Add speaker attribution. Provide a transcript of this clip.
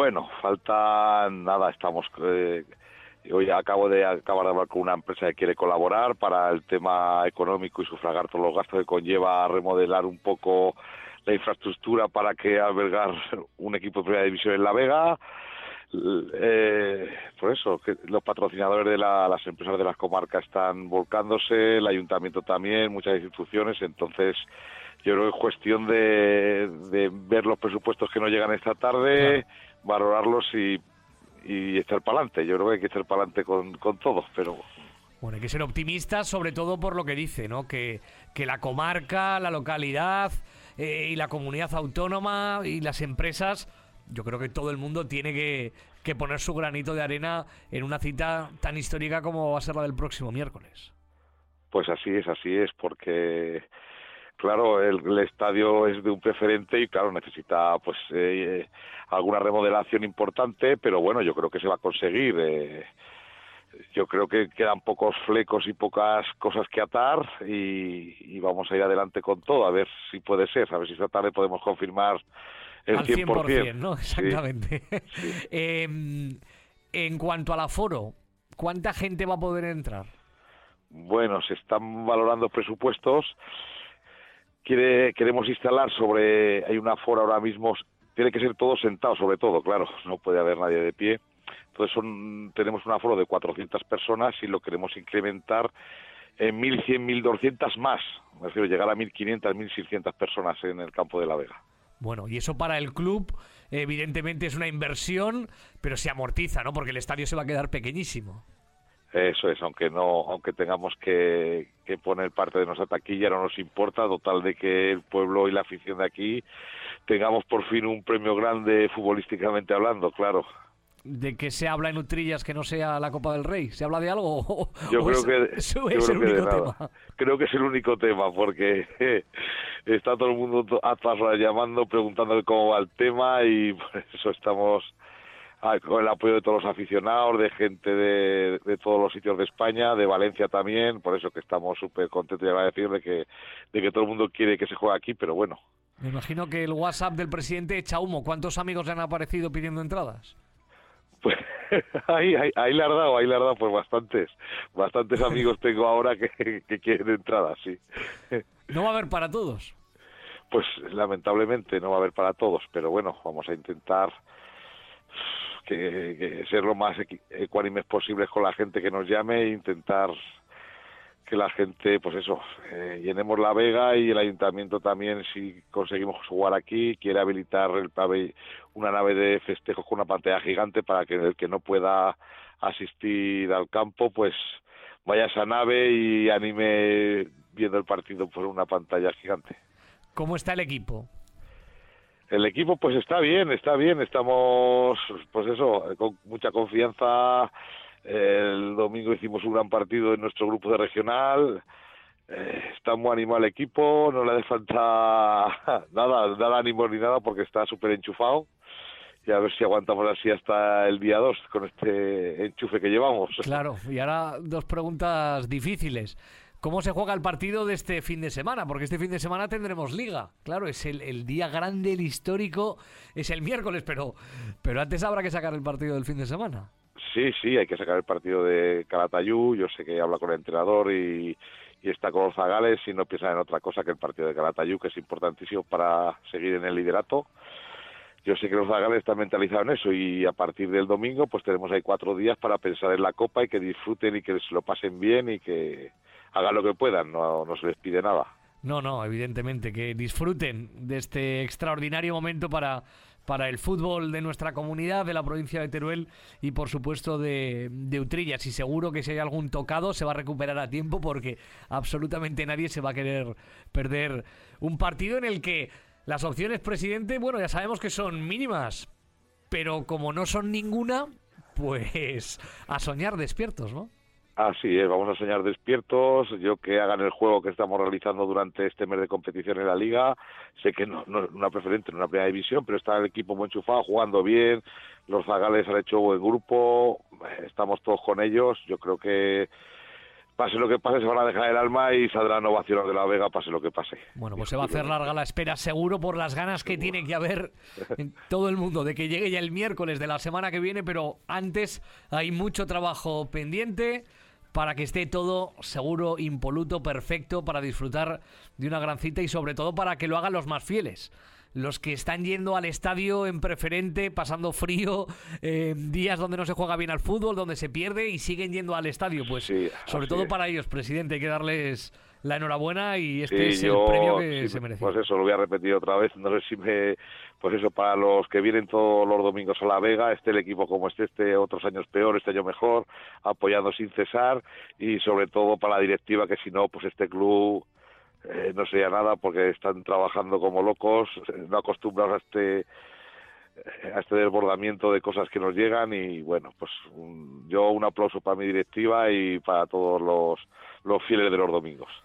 Speaker 1: Bueno, falta nada, hoy acabo de hablar con una empresa que quiere colaborar para el tema económico y sufragar todos los gastos que conlleva remodelar un poco la infraestructura para que albergar un equipo de primera división en La Vega. Por eso, que los patrocinadores de las empresas de las comarcas están volcándose, el ayuntamiento también, muchas instituciones, entonces yo creo que es cuestión de ver los presupuestos que nos llegan esta tarde, claro, valorarlos y echar para adelante. Yo creo que hay que echar para adelante con todos, pero...
Speaker 2: Bueno, hay que ser optimistas, sobre todo por lo que dice, ¿no? Que la comarca, la localidad y la comunidad autónoma y las empresas, yo creo que todo el mundo tiene que poner su granito de arena en una cita tan histórica como va a ser la del próximo miércoles.
Speaker 1: Pues así es, porque... Claro, el estadio es de un preferente y claro, necesita pues alguna remodelación importante, pero bueno, yo creo que se va a conseguir. Yo creo que quedan pocos flecos y pocas cosas que atar y vamos a ir adelante con todo, a ver si puede ser, a ver si esta tarde podemos confirmar el 100%,
Speaker 2: ¿no? Exactamente.
Speaker 1: Sí.
Speaker 2: En cuanto al aforo, ¿cuánta gente va a poder entrar?
Speaker 1: Bueno, se están valorando presupuestos. Queremos instalar hay un aforo ahora mismo, tiene que ser todo sentado sobre todo, claro, no puede haber nadie de pie. Entonces tenemos un aforo de 400 personas y lo queremos incrementar en 1.100, 1.200 más. Me refiero llegar a 1.500, 1.600 personas en el campo de La Vega.
Speaker 2: Bueno, y eso para el club evidentemente es una inversión, pero se amortiza, ¿no? Porque el estadio se va a quedar pequeñísimo.
Speaker 1: Eso es, aunque tengamos que poner parte de nuestra taquilla, no nos importa, total de que el pueblo y la afición de aquí tengamos por fin un premio grande futbolísticamente hablando, claro.
Speaker 2: ¿De qué se habla en Utrillas que no sea la Copa del Rey? ¿Se habla de algo?
Speaker 1: Yo creo que es el único tema. Creo que es el único tema, porque está todo el mundo a todas horas llamando, preguntando cómo va el tema y por eso estamos... con el apoyo de todos los aficionados, de gente de todos los sitios de España, de Valencia también, por eso que estamos súper contentos y agradecidos de que todo el mundo quiere que se juegue aquí, pero bueno.
Speaker 2: Me imagino que el WhatsApp del presidente echa humo. ¿Cuántos amigos le han aparecido pidiendo entradas?
Speaker 1: Pues ahí le has dado, pues bastantes amigos tengo ahora que quieren entradas, sí.
Speaker 2: ¿No va a haber para todos?
Speaker 1: Pues lamentablemente no va a haber para todos, pero bueno, vamos a intentar... Que ser lo más ecuánimes posibles con la gente que nos llame e intentar que la gente, pues eso, llenemos La Vega y el ayuntamiento también, si conseguimos jugar aquí, quiere habilitar una nave de festejos con una pantalla gigante para que el que no pueda asistir al campo, pues vaya a esa nave y anime viendo el partido por una pantalla gigante.
Speaker 2: ¿Cómo está el equipo?
Speaker 1: El equipo pues está bien, estamos pues eso, con mucha confianza. El domingo hicimos un gran partido en nuestro grupo de regional, está muy animado el equipo, no le hace falta nada ánimo ni nada porque está súper enchufado y a ver si aguantamos así hasta el día 2 con este enchufe que llevamos.
Speaker 2: Claro, y ahora dos preguntas difíciles. ¿Cómo se juega el partido de este fin de semana? Porque este fin de semana tendremos Liga. Claro, es el día grande, el histórico, es el miércoles, pero antes habrá que sacar el partido del fin de semana.
Speaker 1: Sí, hay que sacar el partido de Calatayud. Yo sé que habla con el entrenador y está con los zagales y no piensan en otra cosa que el partido de Calatayud, que es importantísimo para seguir en el liderato. Yo sé que los zagales están mentalizados en eso y a partir del domingo pues tenemos ahí 4 días para pensar en la Copa y que disfruten y que se lo pasen bien y que hagan lo que puedan, no se les pide nada.
Speaker 2: No, evidentemente, que disfruten de este extraordinario momento para el fútbol de nuestra comunidad, de la provincia de Teruel y por supuesto de Utrillas. Y seguro que si hay algún tocado se va a recuperar a tiempo porque absolutamente nadie se va a querer perder un partido en el que las opciones, presidente, bueno, ya sabemos que son mínimas, pero como no son ninguna, pues a soñar despiertos, ¿no?
Speaker 1: Así es, vamos a soñar despiertos. Yo que hagan el juego que estamos realizando durante este mes de competición en la Liga. Sé que no es una preferente, no una primera división, pero está el equipo muy enchufado, jugando bien. Los zagales han hecho buen grupo, estamos todos con ellos. Yo creo que pase lo que pase, se van a dejar el alma y saldrán ovaciones de la Vega, pase lo que pase.
Speaker 2: Bueno, pues se va a hacer larga la espera, seguro, por las ganas que tiene que haber en todo el mundo de que llegue ya el miércoles de la semana que viene, pero antes hay mucho trabajo pendiente para que esté todo seguro, impoluto, perfecto, para disfrutar de una gran cita y sobre todo para que lo hagan los más fieles. Los que están yendo al estadio en preferente, pasando frío, días donde no se juega bien al fútbol, donde se pierde y siguen yendo al estadio. Pues
Speaker 1: sí,
Speaker 2: sobre todo
Speaker 1: es.
Speaker 2: Para ellos, presidente, hay que darles la enhorabuena y este es el premio que se merece.
Speaker 1: Pues eso, lo voy a repetir otra vez, no sé si pues eso, para los que vienen todos los domingos a La Vega, esté el equipo como otros años peor, este año mejor, apoyando sin cesar, y sobre todo para la directiva, que si no, pues este club no sería nada, porque están trabajando como locos, no acostumbrados a este desbordamiento de cosas que nos llegan, y bueno, pues yo un aplauso para mi directiva y para todos los fieles de los domingos.